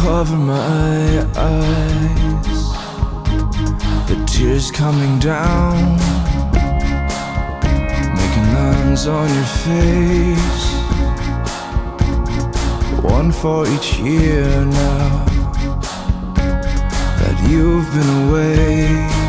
cover my eyes, the tears coming down, making lines on your face, one for each year now that you've been away.